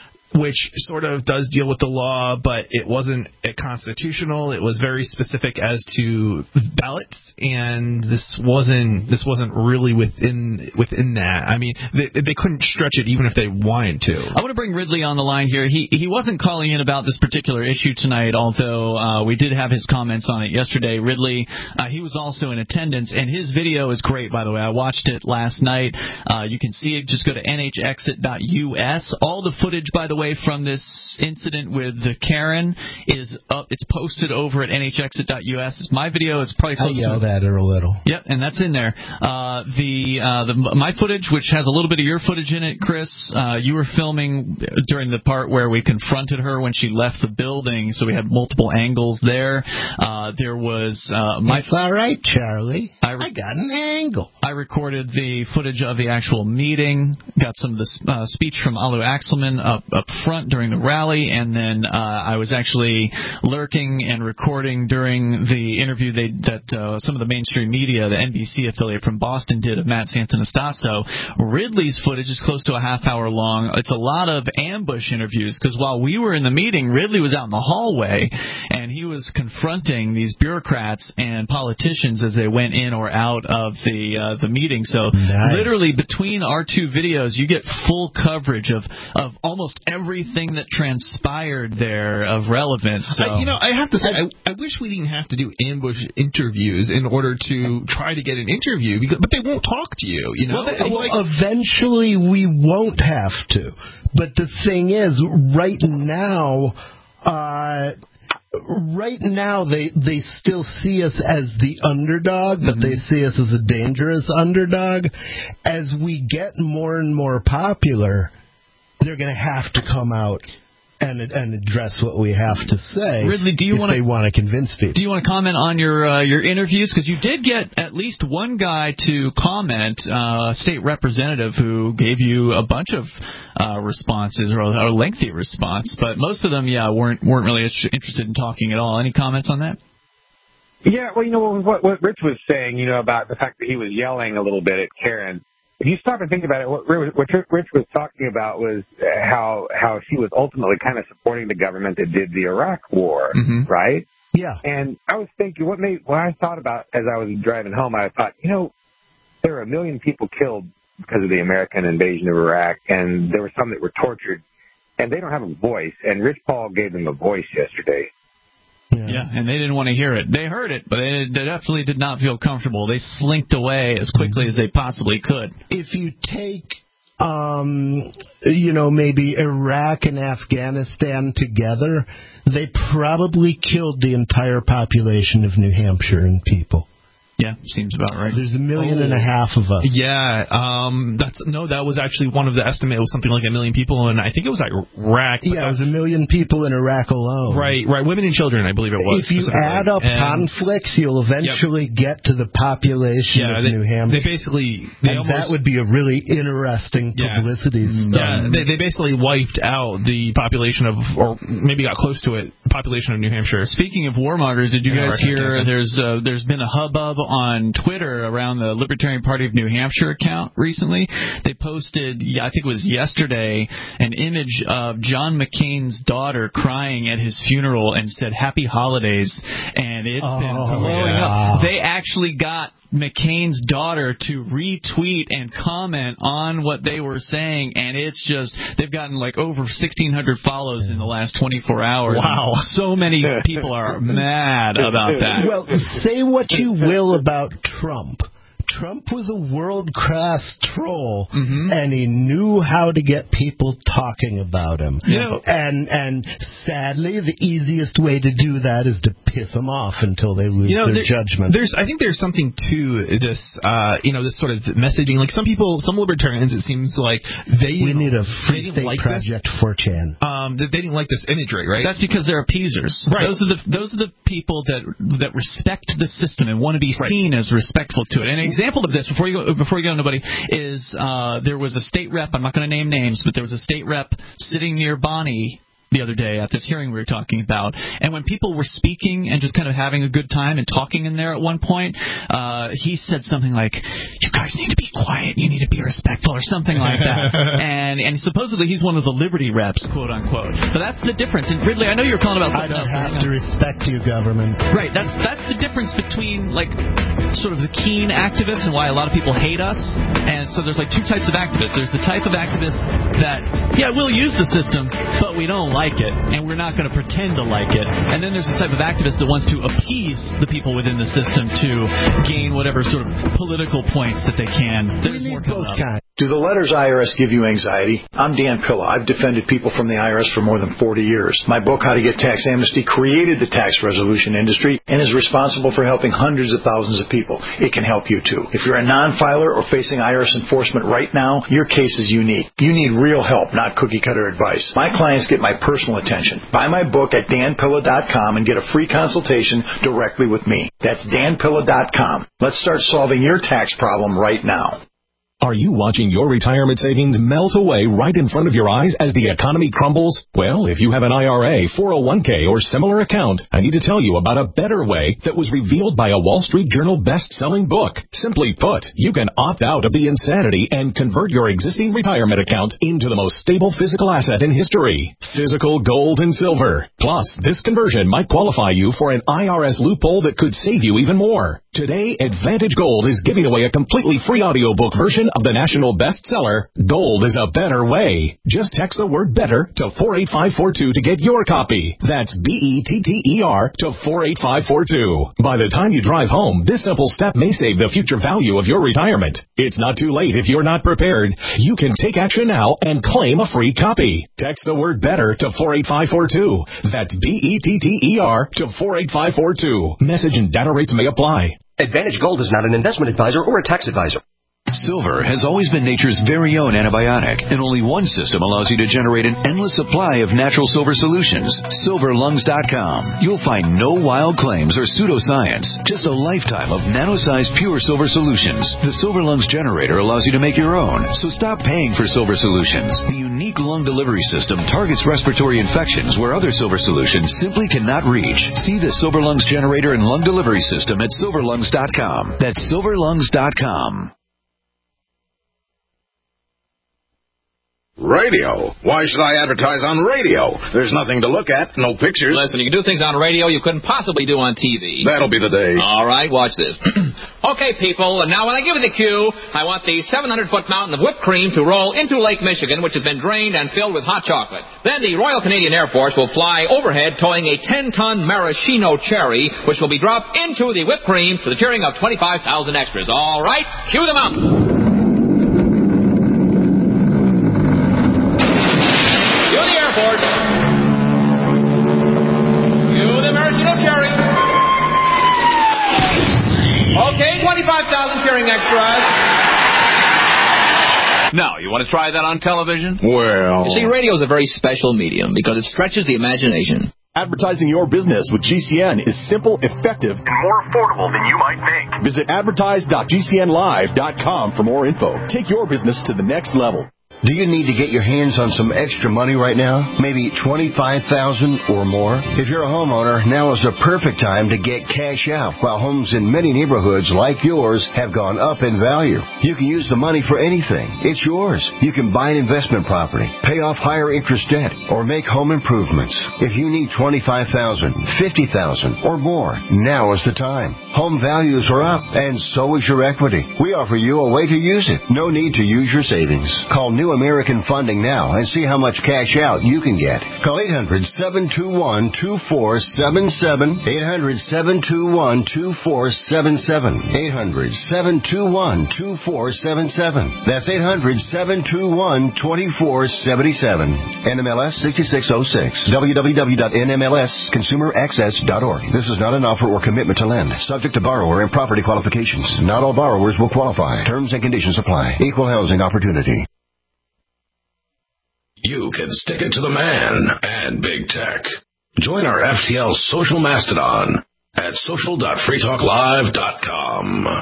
which sort of does deal with the law, but it wasn't constitutional. It was very specific as to ballots, and this wasn't this wasn't really within within that. I mean, they, they couldn't stretch it even if they wanted to. I want to bring Ridley on the line here. He he wasn't calling in about this particular issue tonight, although uh, we did have his comments on it yesterday. Ridley, uh, he was also in attendance, and his video is great, by the way. I watched it last night. Uh, you can see it. Just go to N H exit dot U S. All the footage, by the way, from this incident with Karen is up. It's posted over at N H exit dot U S. My video is probably close I yelled to at her a little. Yep, and that's in there. Uh, the uh, the my footage, which has a little bit of your footage in it, Chris. Uh, you were filming during the part where we confronted her when she left the building, so we had multiple angles there. Uh, there was uh, my. It's all right, Charlie. I, re- I got an angle. I recorded the footage of the actual meeting. Got some of the uh, speech from Alu Axelman up up front during the rally, and then uh, I was actually lurking and recording during the interview they, that uh, some of the mainstream media, the N B C affiliate from Boston, did of Matt Santonastasso. Ridley's footage is close to a half hour long. It's a lot of ambush interviews, because while we were in the meeting, Ridley was out in the hallway, and he was confronting these bureaucrats and politicians as they went in or out of the uh, the meeting. So nice. Literally between our two videos, you get full coverage of, of almost everything that transpired there of relevance. So. I, you know, I have to say, I, I wish we didn't have to do ambush interviews in order to try to get an interview, because, but they won't talk to you. You know, well, they, well, like, eventually we won't have to. But the thing is, right now, uh, right now they they still see us as the underdog, but mm-hmm. they see us as a dangerous underdog. As we get more and more popular, they're going to have to come out and and address what we have to say. Ridley, do you if want they want to convince people? Do you want to comment on your uh, your interviews? Because you did get at least one guy to comment, uh, a state representative who gave you a bunch of uh, responses or a lengthy response, but most of them, yeah, weren't weren't really interested in talking at all. Any comments on that? Yeah, well, you know, what, what Rich was saying, you know, about the fact that he was yelling a little bit at Karen. If you stop and think about it, what, what Rich was talking about was how how she was ultimately kind of supporting the government that did the Iraq War, mm-hmm. right? Yeah. And I was thinking, what made what I thought about as I was driving home, I thought, you know, there were a million people killed because of the American invasion of Iraq, and there were some that were tortured, and they don't have a voice. And Rich Paul gave them a voice yesterday. Yeah. yeah, and they didn't want to hear it. They heard it, but they, they definitely did not feel comfortable. They slinked away as quickly as they possibly could. If you take, um, you know, maybe Iraq and Afghanistan together, they probably killed the entire population of New Hampshire and people. Yeah, seems about right. There's a million oh. and a half of us. Yeah, um, that's no, that was actually one of the estimates. It was something like a million people, and I think it was Iraq. Yeah, it was a million people in Iraq alone. Right, right, women and children, I believe it was. If you add up and, conflicts, you'll eventually yep. get to the population yeah, of they, New Hampshire. They basically, they and almost, that would be a really interesting yeah. publicity stunt. Yeah, they, they basically wiped out the population of, or maybe got close to it, the population of New Hampshire. Speaking of warmongers, did you yeah, guys hear? There's uh, there's been a hubbub on Twitter around the Libertarian Party of New Hampshire account recently. They posted, yeah, I think it was yesterday, an image of John McCain's daughter crying at his funeral and said, "Happy Holidays," and it's oh, been blowing yeah. up. They actually got McCain's daughter to retweet and comment on what they were saying, and it's just, they've gotten like over sixteen hundred follows in the last twenty-four hours. Wow. So many people are mad about that. Well, say what you will about Trump. Trump was a world-class troll, mm-hmm. and he knew how to get people talking about him. You know, and and sadly, the easiest way to do that is to piss them off until they lose you know, their there, judgment. There's, I think there's something to this, uh, you know, this sort of messaging. Like some people, some libertarians, it seems like they we need a free state like project four chan. Um, they didn't like this imagery, right? That's because they're appeasers. Right. Those are the those are the people that that respect the system and want to be seen right. as respectful to it. And an example of this, before you go, before you go, nobody, is uh, there was a state rep. I'm not going to name names, but there was a state rep sitting near Bonnie the other day at this hearing we were talking about, and when people were speaking and just kind of having a good time and talking in there at one point, uh, he said something like, "You guys need to be quiet, you need to be respectful," or something like that. and and supposedly he's one of the Liberty reps, quote unquote. But that's the difference. And Ridley, I know you were calling about something else. I don't else. have to respect you, government. Right. That's that's the difference between like sort of the keen activists and why a lot of people hate us. And so there's like two types of activists. There's the type of activists that, yeah, we'll use the system, but we don't like it, and we're not going to pretend to like it. And then there's the type of activist that wants to appease the people within the system to gain whatever sort of political points that they can. There's more coming up. Do the letters I R S give you anxiety? I'm Dan Pilla. I've defended people from the I R S for more than forty years. My book, How to Get Tax Amnesty, created the tax resolution industry and is responsible for helping hundreds of thousands of people. It can help you, too. If you're a non-filer or facing I R S enforcement right now, your case is unique. You need real help, not cookie-cutter advice. My clients get my personal attention. Buy my book at dan pilla dot com and get a free consultation directly with me. That's dan pilla dot com. Let's start solving your tax problem right now. Are you watching your retirement savings melt away right in front of your eyes as the economy crumbles? Well, if you have an I R A, four oh one k, or similar account, I need to tell you about a better way that was revealed by a Wall Street Journal best-selling book. Simply put, you can opt out of the insanity and convert your existing retirement account into the most stable physical asset in history. Physical gold and silver. Plus, this conversion might qualify you for an I R S loophole that could save you even more. Today, Advantage Gold is giving away a completely free audiobook version of the national bestseller, Gold is a Better Way. Just text the word BETTER to four eight five four two to get your copy. That's B E T T E R to four eight five four two. By the time you drive home, this simple step may save the future value of your retirement. It's not too late if you're not prepared. You can take action now and claim a free copy. Text the word BETTER to four eight five four two. That's B E T T E R to four eight five four two. Message and data rates may apply. Advantage Gold is not an investment advisor or a tax advisor. Silver has always been nature's very own antibiotic, and only one system allows you to generate an endless supply of natural silver solutions. silver lungs dot com. You'll find no wild claims or pseudoscience, just a lifetime of nano-sized pure silver solutions. The Silver Lungs generator allows you to make your own, so stop paying for silver solutions. The unique lung delivery system targets respiratory infections where other silver solutions simply cannot reach. See the Silver Lungs generator and lung delivery system at silver lungs dot com. That's silver lungs dot com. Radio? Why should I advertise on radio? There's nothing to look at, no pictures. Listen, you can do things on radio you couldn't possibly do on T V. That'll be the day. All right, watch this. Okay, people, now when I give you the cue, I want the seven hundred foot mountain of whipped cream to roll into Lake Michigan, which has been drained and filled with hot chocolate. Then the Royal Canadian Air Force will fly overhead towing a ten ton maraschino cherry, which will be dropped into the whipped cream to the cheering of twenty-five thousand extras. All right, cue them up. Okay, twenty-five thousand cheering extras. Now, you want to try that on television? Well... You see, radio is a very special medium because it stretches the imagination. Advertising your business with G C N is simple, effective, and more affordable than you might think. Visit advertise dot g c n live dot com for more info. Take your business to the next level. Do you need to get your hands on some extra money right now? Maybe twenty-five thousand dollars or more? If you're a homeowner, now is the perfect time to get cash out while homes in many neighborhoods like yours have gone up in value. You can use the money for anything. It's yours. You can buy an investment property, pay off higher interest debt, or make home improvements. If you need twenty-five thousand dollars, fifty thousand dollars, or more, now is the time. Home values are up, and so is your equity. We offer you a way to use it. No need to use your savings. Call New American Funding now and see how much cash out you can get. Call eight hundred, seven two one, two four seven seven, eight hundred, seven two one, two four seven seven, eight hundred, seven two one, two four seven seven. That's eight hundred, seven two one, two four seven seven. N M L S sixty-six oh six. w w w dot n m l s consumer access dot org. This is not an offer or commitment to lend. Subject to borrower and property qualifications. Not all borrowers will qualify. Terms and conditions apply. Equal housing opportunity. You can stick it to the man and big tech. Join our F T L social mastodon at social dot free talk live dot com.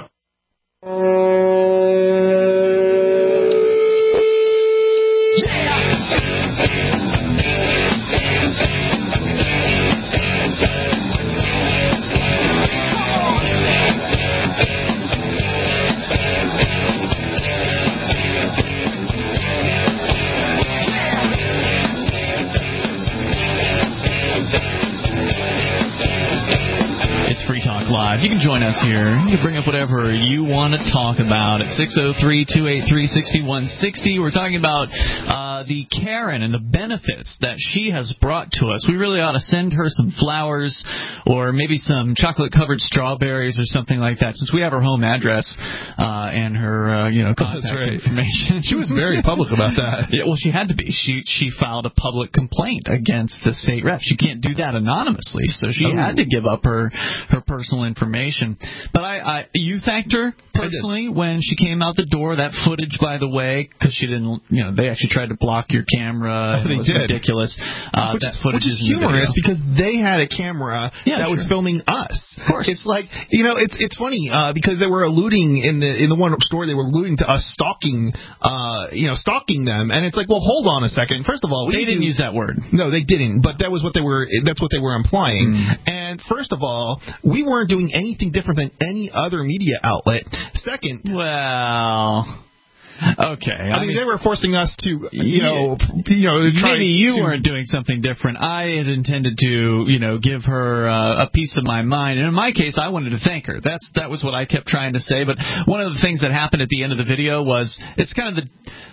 Free Talk Live. You can join us here. You can bring up whatever you want to talk about at six oh three, two eight three, six one six oh. We're talking about uh, the Karen and the benefits that she has brought to us. We really ought to send her some flowers or maybe some chocolate-covered strawberries or something like that, since we have her home address uh, and her uh, you know contact right. information. She was very public about that. Yeah, well, she had to be. She she filed a public complaint against the state rep. She can't do that anonymously, so she oh. had to give up her her personal information. But I, I you thanked her personally when she came out the door. That footage, by the way, because she didn't, you know, they actually tried to block your camera. Oh, they it was did. ridiculous. Uh, which, that footage which is in the humorous video. because they had a camera yeah, that sure. was filming us. Of course, it's like you know, it's it's funny uh, because they were alluding in the in the one story they were alluding to us stalking, uh, you know, stalking them, and it's like, well, hold on a second. First of all, they didn't do, use that word. No, they didn't. But that was what they were. That's what they were implying. Mm. And first of all, we weren't doing anything different than any other media outlet. Second, well. Okay, I, I mean, mean they were forcing us to, you yeah, know, you know, try maybe you to, weren't doing something different. I had intended to, you know, give her uh, a piece of my mind, and in my case, I wanted to thank her. That's that was what I kept trying to say. But one of the things that happened at the end of the video was it's kind of the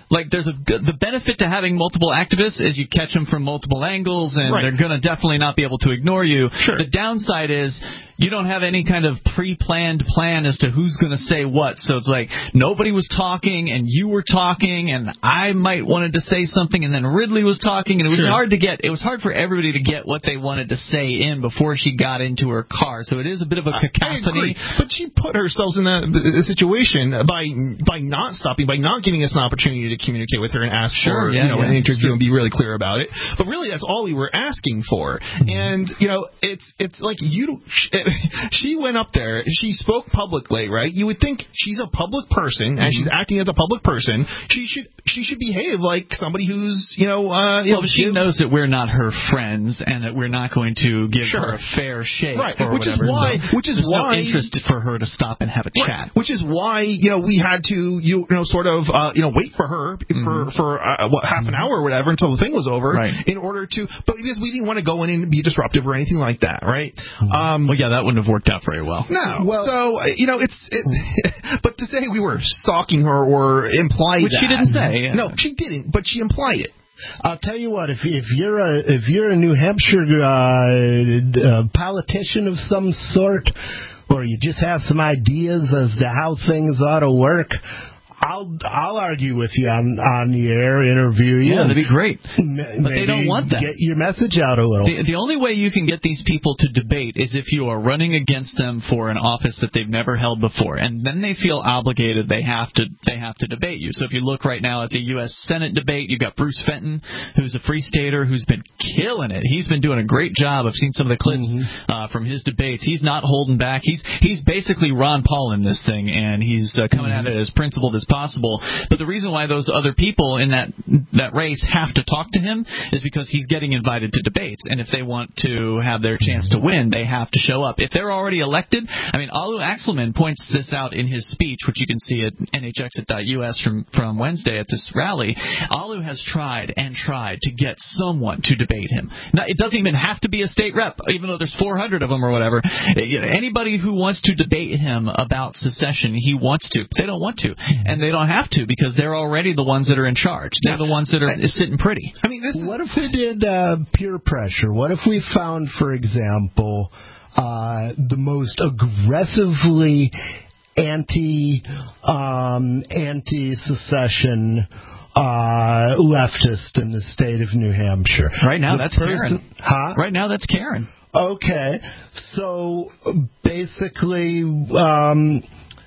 like there's a good, the benefit to having multiple activists is you catch them from multiple angles, and right. they're going to definitely not be able to ignore you. Sure. The downside is you don't have any kind of pre-planned plan as to who's going to say what. So it's like nobody was talking, and you were talking, and I might wanted to say something, and then Ridley was talking, and it was sure. hard to get. It was hard for everybody to get what they wanted to say in before she got into her car. So it is a bit of a cacophony. But she put herself in a, a situation by by not stopping, by not giving us an opportunity to communicate with her and ask sure, for yeah, you know yeah, an interview sure. and be really clear about it. But really, that's all we were asking for. Mm-hmm. And you know, it's it's like you. She went up there. She spoke publicly, right? You would think she's a public person, and mm-hmm. she's acting as a public person. She should she should behave like somebody who's you know. Uh, you well, know, she give, knows that we're not her friends, and that we're not going to give sure. her a fair shake, right? Or which whatever. is why, so which is there's why, no interest for her to stop and have a right. chat. Which is why you know we had to you know sort of uh, you know wait for her mm-hmm. for for uh, what half an hour or whatever until the thing was over, right. in order to. But because we didn't want to go in and be disruptive or anything like that, right? Mm-hmm. Um, well, yeah, that wouldn't have worked out very well. No. Well, so you know it's. It, but to say we were stalking her or imply which that, she didn't say. No, she didn't. But she implied it. I'll tell you what, if if you're a if you're a New Hampshire uh, uh, politician of some sort, or you just have some ideas as to how things ought to work, I'll I'll argue with you on, on the air, interview you. Yeah, that'd be great. M- but they don't want that. Get your message out a little. The, the only way you can get these people to debate is if you are running against them for an office that they've never held before, and then they feel obligated. They have to they have to debate you. So if you look right now at the U S Senate debate, you've got Bruce Fenton, who's a free stater who's been killing it. He's been doing a great job. I've seen some of the clips mm-hmm. uh, from his debates. He's not holding back. He's he's basically Ron Paul in this thing, and he's uh, coming mm-hmm. at it as principled as possible. But the reason why those other people in that that race have to talk to him is because he's getting invited to debates, and if they want to have their chance to win, they have to show up. If they're already elected, I mean, Alu Axelman points this out in his speech, which you can see at N H X dot U S from, from Wednesday at this rally. Alu has tried and tried to get someone to debate him. Now, it doesn't even have to be a state rep, even though there's four hundred of them or whatever. Anybody who wants to debate him about secession, he wants to. But they don't want to, and they don't have to because they're already the ones that are in charge. They're the ones that are I, sitting pretty. I mean, this what if we did uh, peer pressure? What if we found, for example, uh, the most aggressively anti um, anti-secession uh, leftist in the state of New Hampshire? Right now, the that's person, Karen. Huh? Right now, that's Karen. Okay, so basically. Um,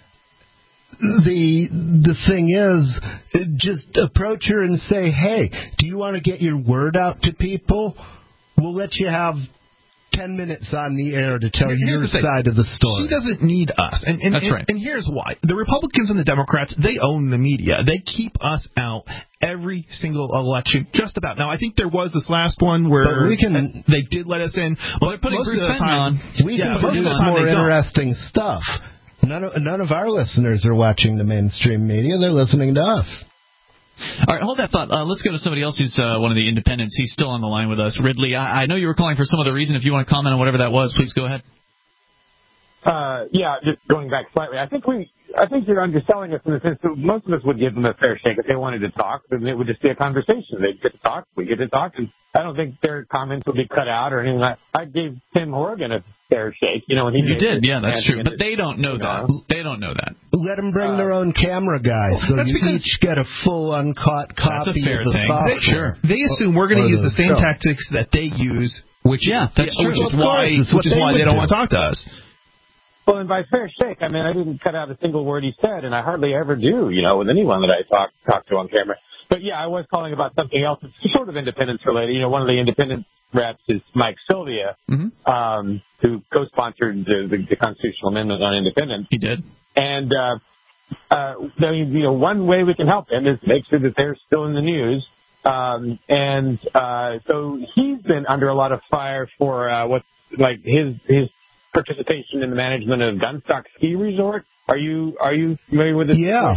The the thing is, just approach her and say, hey, do you want to get your word out to people? We'll let you have ten minutes on the air to tell here's your side of the story. She doesn't need us. And, and, That's and, right. And here's why. The Republicans and the Democrats, they own the media. They keep us out every single election, just about. Now, I think there was this last one where but we can, they did let us in. Well, they're putting most Bruce of the Fenton time, on. We yeah, can produce more interesting stuff. None of, none of our listeners are watching the mainstream media. They're listening to us. All right, hold that thought. Uh, let's go to somebody else who's uh, one of the independents. He's still on the line with us. Ridley, I, I know you were calling for some other reason. If you want to comment on whatever that was, please go ahead. Uh, yeah, just going back slightly. I think we, I think you're underselling us in the sense that most of us would give them a fair shake if they wanted to talk. Then it would just be a conversation. They'd get to talk, we get to talk, and I don't think their comments would be cut out or anything like that. I gave Tim Horgan a fair shake, you know, when he You did, did, yeah, that's true. But it, they don't know that. Know. They don't know that. Let them bring uh, their own camera guys, so you each get a full uncut copy of the thing. software. They, sure. They assume we're going to use the same show. tactics that they use, which yeah, that's yeah, true. Which is why, which is why they don't do. want to talk to us. Well, and by fair shake, I mean, I didn't cut out a single word he said, and I hardly ever do, you know, with anyone that I talk talk to on camera. But, yeah, I was calling about something else. It's sort of independence related. You know, one of the independent reps is Mike Sylvia, mm-hmm. um, who co-sponsored the, the, the Constitutional Amendment on Independence. He did. And, uh, uh, you know, one way we can help him is make sure that they're still in the news. Um, and uh, so he's been under a lot of fire for uh, what's like his his participation in the management of Gunstock Ski Resort. Are you are you familiar with this yeah. situation?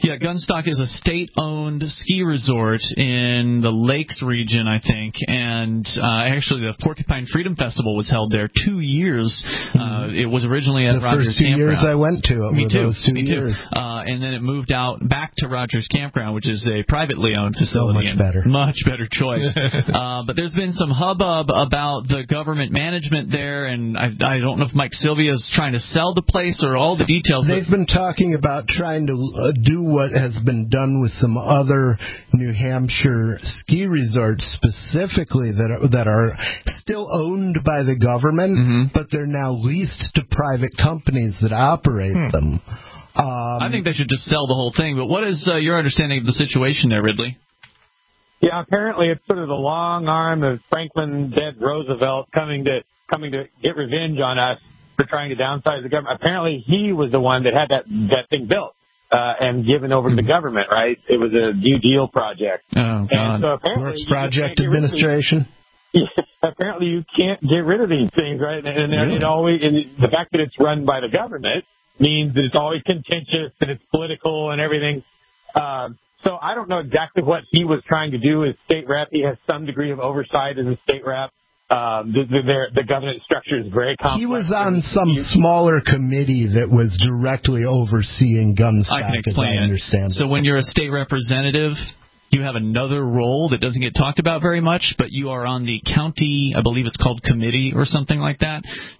Yeah, Gunstock is a state-owned ski resort in the Lakes region, I think, and uh, actually the Porcupine Freedom Festival was held there two years. Uh, it was originally at the Rogers first two Campground. years I went to it. Me were too. Those two Me years. too. Uh, and then it moved out back to Rogers Campground, which is a privately owned facility. So much better. Much better choice. uh, but there's been some hubbub about the government management there, and I, I don't know if Mike Sylvia is trying to sell the place or all the details. They've been talking about trying to uh, do what has been done with some other New Hampshire ski resorts specifically that are, that are still owned by the government, mm-hmm. but they're now leased to private companies that operate hmm. them. Um, I think they should just sell the whole thing. But what is uh, your understanding of the situation there, Ridley? Yeah, apparently it's sort of the long arm of Franklin dead Roosevelt coming to coming to get revenge on us for trying to downsize the government. Apparently he was the one that had that that thing built uh, and given over to the government, right? It was a New Deal project. Oh, God. And so apparently Works Project Administration. Yeah, apparently you can't get rid of these things, right? And, and really? it always, and the fact that it's run by the government means that it's always contentious and it's political and everything. Um, so I don't know exactly what he was trying to do as state rep. He has some degree of oversight as a state rep. Um, the, the, the governance structure is very complex. He was on some smaller committee that was directly overseeing Gunstock, I can explain as I understand it. So when you're a state representative, you have another role that doesn't get talked about very much, but you are on the county, I believe it's called committee or something like that.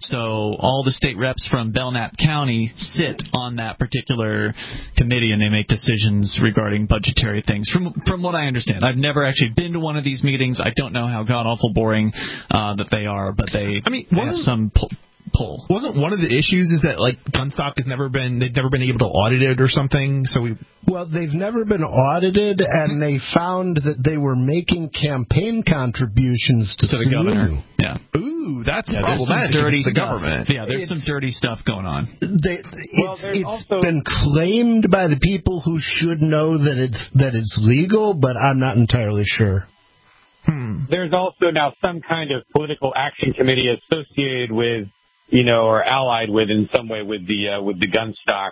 So all the state reps from Belknap County sit on that particular committee, and they make decisions regarding budgetary things, from from what I understand. I've never actually been to one of these meetings. I don't know how god-awful boring uh, that they are, but they, I mean, they have some pull. pull. Wasn't one of the issues is that, like, Gunstock has never been, they've never been able to audit it or something, so we... Well, they've never been audited, and they found that they were making campaign contributions to, to the governor. Yeah. Ooh, that's yeah, problematic. Dirty the stuff. government. Yeah, there's it's, some dirty stuff going on. They, well, it's it's also... been claimed by the people who should know that it's that it's legal, but I'm not entirely sure. Hmm. There's also now some kind of political action committee associated with, you know, or allied with in some way with the uh, with the Gunstock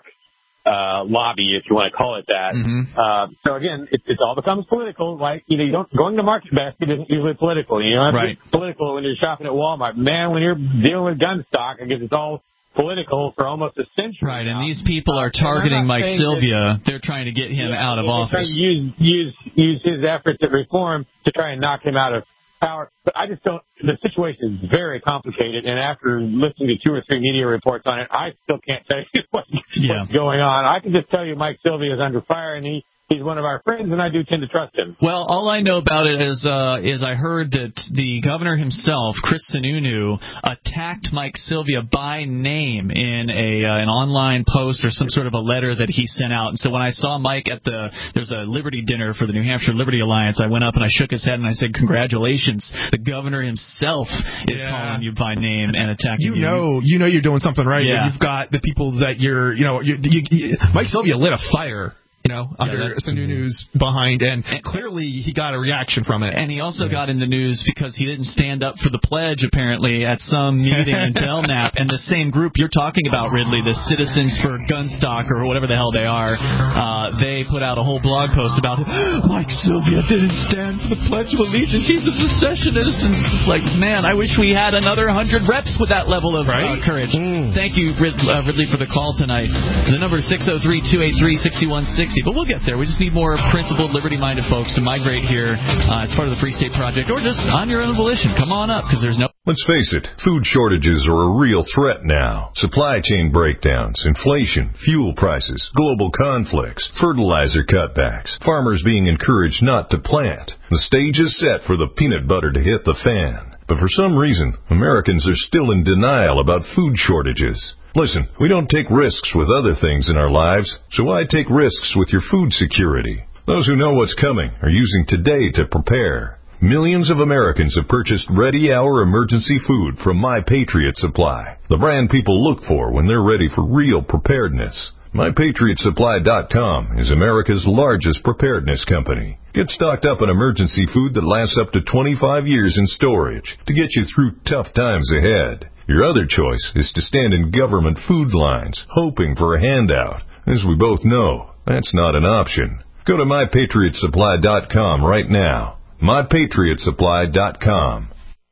uh, lobby, if you want to call it that. Mm-hmm. Uh, so again, it, it all becomes political. Like, you know, you don't going to Market Basket isn't usually political. You know, it's right. political when you're shopping at Walmart. Man, when you're dealing with Gunstock, I guess it's all political for almost a century. Right, now. and these people are targeting Mike Sylvia. They're trying to get him yeah, out of they're office. Trying to use use use his efforts at reform to try and knock him out of power. But I just don't, the situation is very complicated, and after listening to two or three media reports on it, I still can't tell you what, yeah. what's going on. I can just tell you Mike Sylvia is under fire, and he he's one of our friends, and I do tend to trust him. Well, all I know about it is uh, is I heard that the governor himself, Chris Sununu, attacked Mike Sylvia by name in a uh, an online post or some sort of a letter that he sent out. And so when I saw Mike at the there's a Liberty dinner for the New Hampshire Liberty Alliance, I went up and I shook his head and I said, "Congratulations, the governor himself is yeah. calling you by name and attacking you." You know, you know you're doing something right. Yeah. You've got the people that you're, you know, you, you, you, Mike Sylvia lit a fire. You know, under yeah, Sununu's behind, and, and clearly he got a reaction from it. And he also yeah. got in the news because he didn't stand up for the pledge, apparently, at some meeting in Belknap. And the same group you're talking about, Ridley, the Citizens for Gunstock, or whatever the hell they are, uh, they put out a whole blog post about it. Mike Sylvia didn't stand for the Pledge of Allegiance. He's a secessionist. And it's just like, man, I wish we had another hundred reps with that level of right? uh, courage. Mm. Thank you, Rid- uh, Ridley, for the call tonight. The number is six oh three, two eight three, six one six oh. But we'll get there. We just need more principled, liberty-minded folks to migrate here uh, as part of the Free State Project, or just on your own volition. Come on up, because there's no... Let's face it, food shortages are a real threat now. Supply chain breakdowns, inflation, fuel prices, global conflicts, fertilizer cutbacks, farmers being encouraged not to plant. The stage is set for the peanut butter to hit the fan. But for some reason, Americans are still in denial about food shortages. Listen, we don't take risks with other things in our lives, so why take risks with your food security? Those who know what's coming are using today to prepare. Millions of Americans have purchased Ready Hour emergency food from My Patriot Supply, the brand people look for when they're ready for real preparedness. My Patriot Supply dot com is America's largest preparedness company. Get stocked up on emergency food that lasts up to twenty-five years in storage to get you through tough times ahead. Your other choice is to stand in government food lines, hoping for a handout. As we both know, That's not an option. Go to my patriot supply dot com right now. my patriot supply dot com.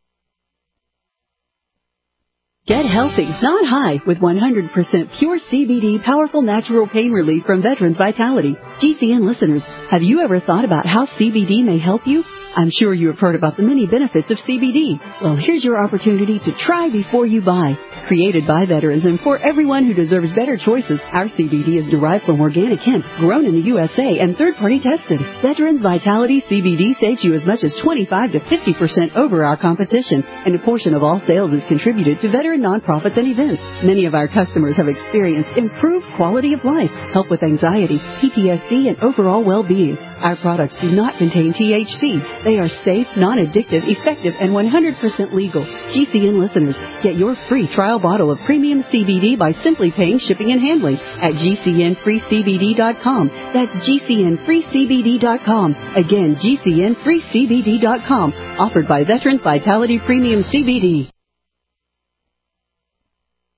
Get healthy, not high, with one hundred percent pure C B D powerful natural pain relief from Veterans Vitality. G C N listeners, have you ever thought about how C B D may help you? I'm sure you have heard about the many benefits of C B D. Well, here's your opportunity to try before you buy. Created by veterans and for everyone who deserves better choices, our C B D is derived from organic hemp, grown in the U S A and third-party tested. Veterans Vitality C B D saves you as much as twenty-five to fifty percent over our competition, and a portion of all sales is contributed to veteran nonprofits and events. Many of our customers have experienced improved quality of life, help with anxiety, P T S D, and overall well-being. Our products do not contain T H C. They are safe, non-addictive, effective, and one hundred percent legal. G C N listeners, get your free trial bottle of premium C B D by simply paying shipping and handling at G C N free C B D dot com. That's G C N free C B D dot com. Again, G C N free C B D dot com. Offered by Veterans Vitality Premium C B D.